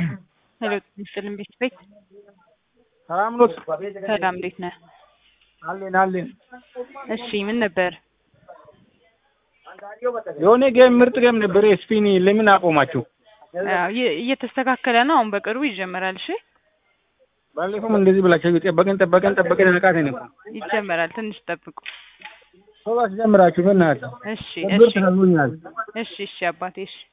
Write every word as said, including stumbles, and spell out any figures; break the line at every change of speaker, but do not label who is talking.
ሄሎ ትስልም ቤት ቤት
ሰላም ነው።
ሰላም እንዴት ነህ?
አለን አለን።
እሺ ምን ነበር?
የሆነ ጌም ምርጥ ጌም ነበር። ስፒኒ ለምን አቆማችሁ?
አዎ እየተስተካከለ ነው። አሁን በቅርቡ ይጀምራል። እሺ
ባለፈውም እንደዚህ ብላችሁ ጠበቀን ጠበቀን ጠበቀን ነቃተን እኮ
ይጀምራል። ትንሽ ጠብቁ።
ሰው አስጀምራችሁ በእናትህ።
እሺ
ብር
እሺ
ተናግሮኛል።
እሺ እሺ አባቴ እሺ